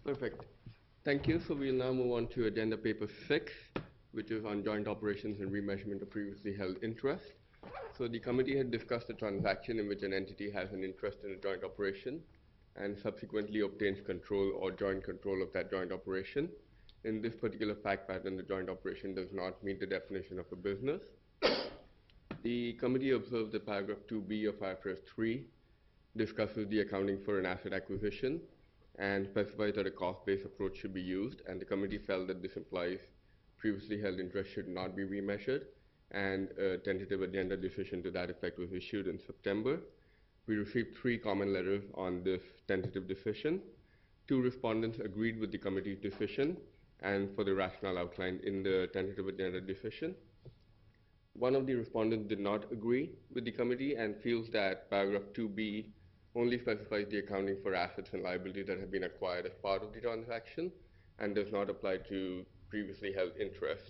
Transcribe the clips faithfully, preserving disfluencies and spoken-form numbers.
Perfect. Thank you. So we'll now move on to agenda paper six, which is on joint operations and remeasurement of previously held interest. So the committee had discussed a transaction in which an entity has an interest in a joint operation and subsequently obtains control or joint control of that joint operation. In this particular fact pattern, the joint operation does not meet the definition of a business. The committee observed that paragraph two B of I F R S three discusses the accounting for an asset acquisition and specifies that a cost-based approach should be used, and the committee felt that this implies previously held interest should not be remeasured, and a tentative agenda decision to that effect was issued in September. We received three comment letters on this tentative decision. Two respondents agreed with the committee's decision and for the rationale outlined in the tentative agenda decision. One of the respondents did not agree with the committee and feels that paragraph two B only specifies the accounting for assets and liabilities that have been acquired as part of the transaction and does not apply to previously held interest.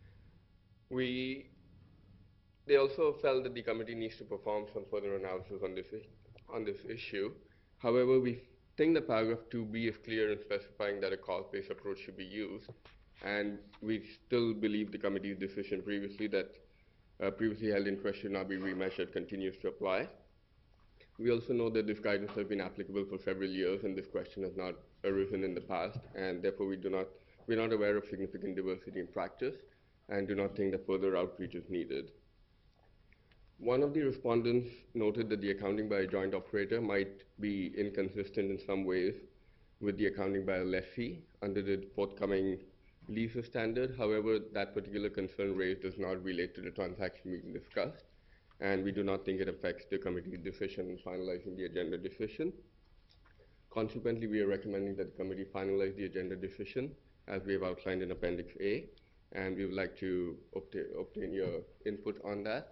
We, they also felt that the committee needs to perform some further analysis on this, on this issue. However, we think that paragraph two B is clear in specifying that a cost-based approach should be used, and we still believe the committee's decision previously that uh, previously held interest should not be remeasured continues to apply. We also know that this guidance has been applicable for several years and this question has not arisen in the past, and therefore we do not, we're not aware of significant diversity in practice and do not think that further outreach is needed. One of the respondents noted that the accounting by a joint operator might be inconsistent in some ways with the accounting by a lessee under the forthcoming leases standard. However, that particular concern raised does not relate to the transaction being discussed, and we do not think it affects the committee's decision in finalizing the agenda decision. Consequently, we are recommending that the committee finalize the agenda decision as we have outlined in Appendix A, and we would like to obtain, obtain your input on that.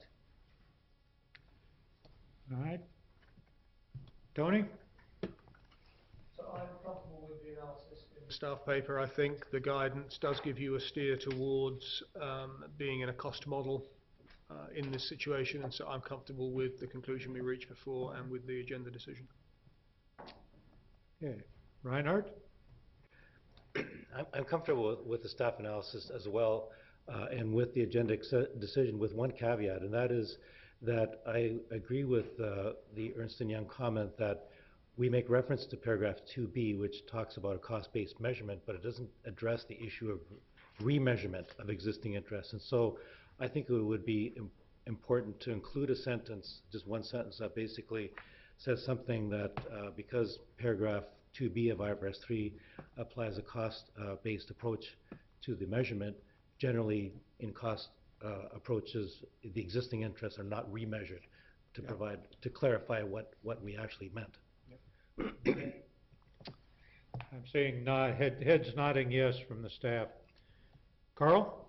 All right. Tony? So I'm comfortable with the analysis in the staff paper. I think the guidance does give you a steer towards um, being in a cost model uh, in this situation, and so I'm comfortable with the conclusion we reached before and with the agenda decision. Okay. Reinhardt? I'm, I'm comfortable with, with the staff analysis as well, uh, and with the agenda decision with one caveat, and that is that I agree with uh, the Ernst and Young comment that we make reference to paragraph two B, which talks about a cost-based measurement, but it doesn't address the issue of remeasurement of existing interests. And so I think it would be im important to include a sentence, just one sentence that basically says something that uh, because paragraph two B of I F R S three applies a cost-based uh, approach to the measurement, generally in cost uh, approaches, the existing interests are not remeasured to yeah. provide, to clarify what, what we actually meant. Yep. I'm seeing nod, head, heads nodding yes from the staff. Carl?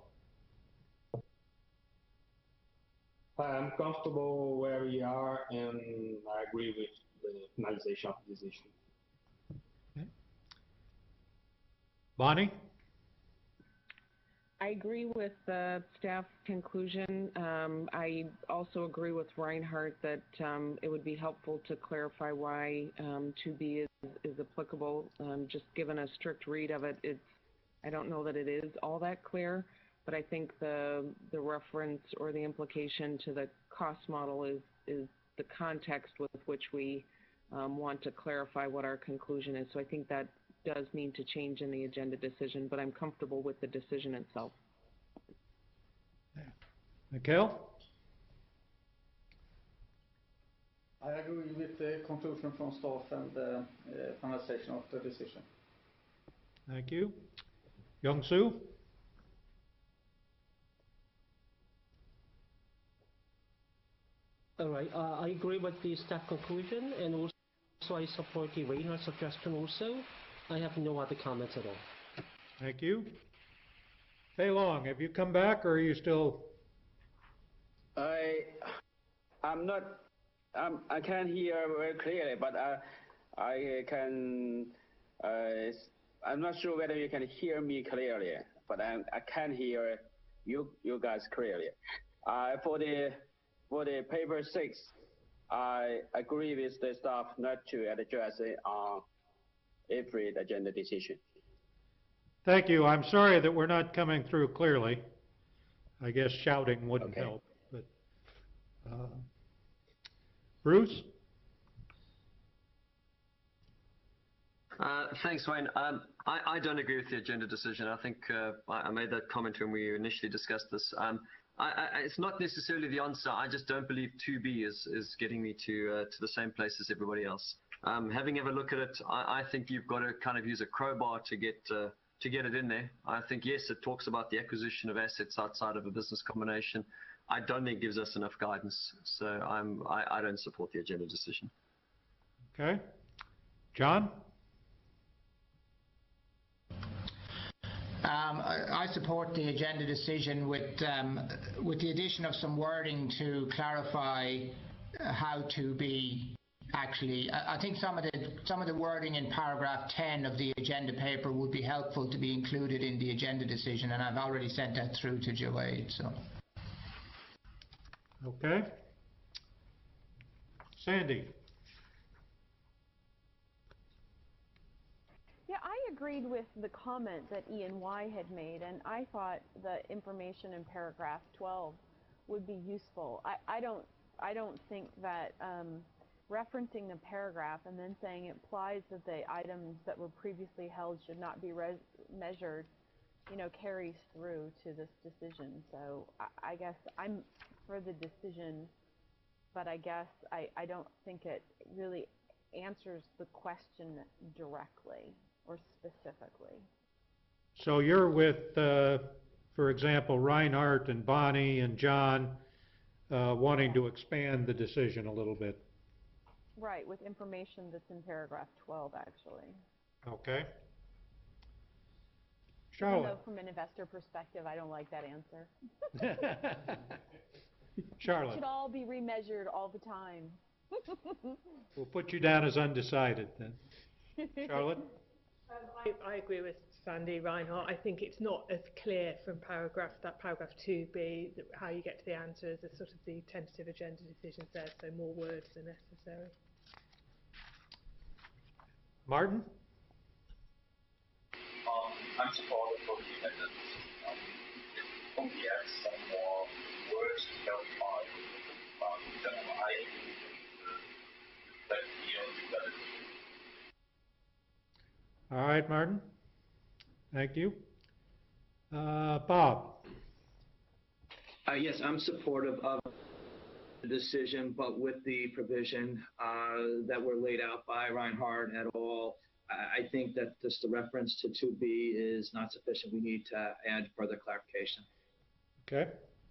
I'm comfortable where we are, and I agree with the finalization of this issue. Okay. Bonnie? I agree with the staff conclusion. Um, I also agree with Reinhardt that um, it would be helpful to clarify why um, two B is, is applicable. Um, just given a strict read of it, it's, I don't know that it is all that clear, but I think the, the reference or the implication to the cost model is, is the context with which we um, want to clarify what our conclusion is. So I think that does need to change in the agenda decision, but I'm comfortable with the decision itself. Mikhail? I agree with the conclusion from staff and the uh, finalization of the decision. Thank you. Young-Soo? All right, uh, I agree with the staff conclusion, and also I support the Reinhardt suggestion also. I have no other comments at all. Thank you. Fei Long, have you come back or are you still? I, I'm not, I'm, I can't hear very clearly, but I, I can, uh, I'm not sure whether you can hear me clearly, but I, I can hear you, you guys clearly. Uh, for the, for the paper six, I agree with the staff not to address it on every agenda decision. Thank you. I'm sorry that we're not coming through clearly. I guess shouting wouldn't Okay. help. But uh, Bruce? Uh, thanks, Wayne. Um, I, I don't agree with the agenda decision. I think uh, I, I made that comment when we initially discussed this. Um, I, I, it's not necessarily the answer. I just don't believe two B is, is getting me to uh, to the same place as everybody else. Um, having ever look at it, I, I think you've got to kind of use a crowbar to get uh, to get it in there. I think, yes, it talks about the acquisition of assets outside of a business combination. I don't think it gives us enough guidance. So I'm, I, I don't support the agenda decision. Okay. John? Um, I, I support the agenda decision with um, with the addition of some wording to clarify uh, how to be actually. I, I think some of the some of the wording in paragraph ten of the agenda paper would be helpful to be included in the agenda decision, and I've already sent that through to Joade. So. Okay. Sandy? Yeah, I agreed with the comment that Ian Y had made, and I thought the information in paragraph twelve would be useful. I, I don't I don't think that um, referencing the paragraph and then saying it implies that the items that were previously held should not be res measured, you know, carries through to this decision. So I, I guess I'm for the decision, but I guess I, I don't think it really answers the question directly or specifically. So you're with, uh, for example, Reinhardt and Bonnie and John uh, wanting to expand the decision a little bit. Right, with information that's in paragraph twelve, actually. Okay. Even Charlotte? though from an investor perspective, I don't like that answer. Charlotte? It should all be remeasured all the time. We'll put you down as undecided then. Charlotte? Um, I, I agree with Sandy Reinhardt. I think it's not as clear from paragraph that paragraph two B that how you get to the answers as sort of the tentative agenda decision says, so more words are necessary. Martin? Um, I'm supportive of the agenda. Um, only add some more words to clarify. Um, then I let Ian do that. All right, Martin. Thank you. Uh, Bob? Uh, yes, I'm supportive of the decision, but with the provision uh, that were laid out by Reinhardt et al. I think that just the reference to two B is not sufficient. We need to add further clarification. Okay.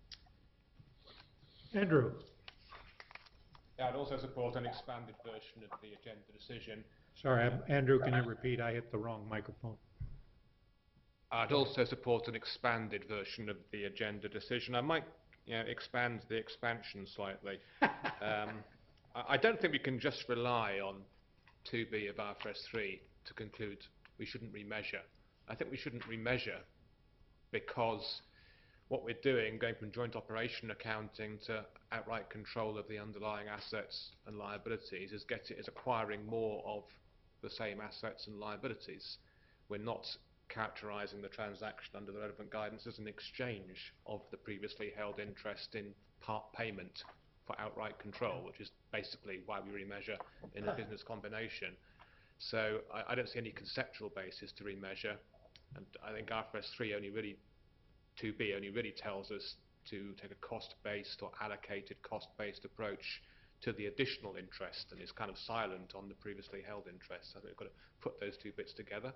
Andrew? Yeah, I'd also support an expanded version of the agenda decision. Sorry, I'm, Andrew, can you repeat? I hit the wrong microphone. I'd also support an expanded version of the agenda decision. I might, you know, expand the expansion slightly. um, I, I don't think we can just rely on two B of I F R S three to conclude we shouldn't remeasure. I think we shouldn't remeasure because what we're doing, going from joint operation accounting to outright control of the underlying assets and liabilities, is get it is acquiring more of the same assets and liabilities. We're not characterising the transaction under the relevant guidance as an exchange of the previously held interest in part payment for outright control, which is basically why we remeasure in a business combination. So I, I don't see any conceptual basis to remeasure, and I think I F R S three only really, two B only really tells us to take a cost-based or allocated cost-based approach to the additional interest, and is kind of silent on the previously held interest. I think we've got to put those two bits together.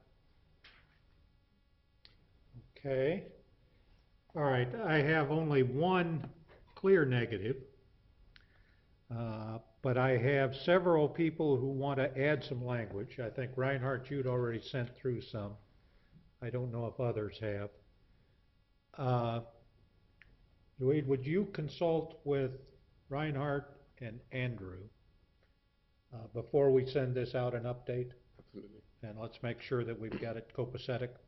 Okay. All right. I have only one clear negative, uh, but I have several people who want to add some language. I think Reinhardt, you'd already sent through some. I don't know if others have. Uh, Louise, would you consult with Reinhardt and Andrew uh, before we send this out an update? Absolutely. And let's make sure that we've got it copacetic.